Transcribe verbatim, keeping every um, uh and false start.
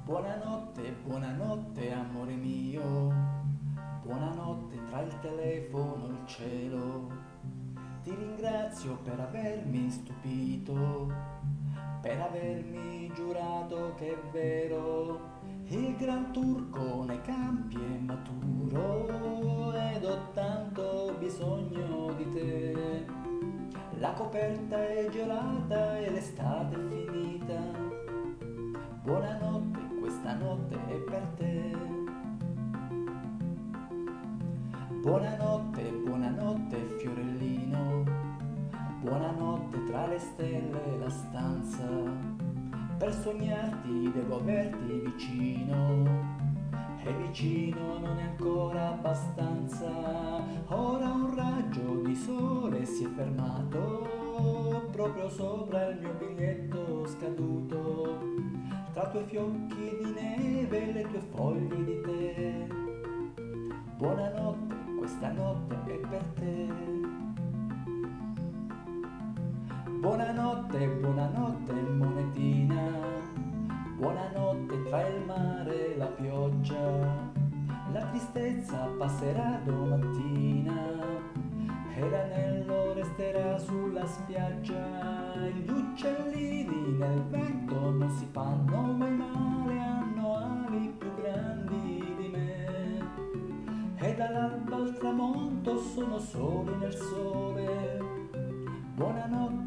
Buonanotte, buonanotte amore mio, buonanotte tra il telefono e il cielo. Ti ringrazio per avermi stupito, per avermi giurato che è vero. Il gran turco nei campi è maturo ed ho tanto bisogno di te. La coperta è gelata e l'estate è finita. Buonanotte, questa notte è per te. Buonanotte, buonanotte fiorellino, buonanotte tra le stelle e la stanza. Per sognarti devo averti vicino, e vicino non è ancora abbastanza. Ora un raggio di sole si è fermato proprio sopra il mio biglietto scaduto, tra tuoi fiocchi di neve e le tue foglie di tè. Buonanotte, questa notte è per te. Buonanotte, buonanotte monetina, buonanotte tra il mare e la pioggia. La tristezza passerà domattina e l'anello resterà sulla spiaggia. Gli uccellini nel vento non si fanno mai male, hanno ali più grandi di me. E dall'alba al tramonto sono soli nel sole. Buonanotte,